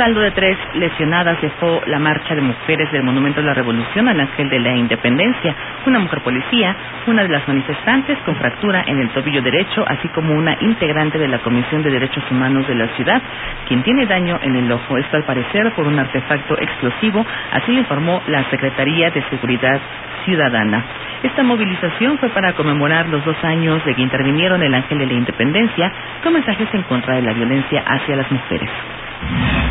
saldo de 3 lesionadas dejó la marcha de mujeres del Monumento a la Revolución al Ángel de la Independencia. Una mujer policía, una de las manifestantes con fractura en el tobillo derecho, así como una integrante de la Comisión de Derechos Humanos de la ciudad, quien tiene daño en el ojo. Esto al parecer por un artefacto explosivo, así lo informó la Secretaría de Seguridad Ciudadana. Esta movilización fue para conmemorar los 2 años de que intervinieron el Ángel de la Independencia con mensajes en contra de la violencia hacia las mujeres.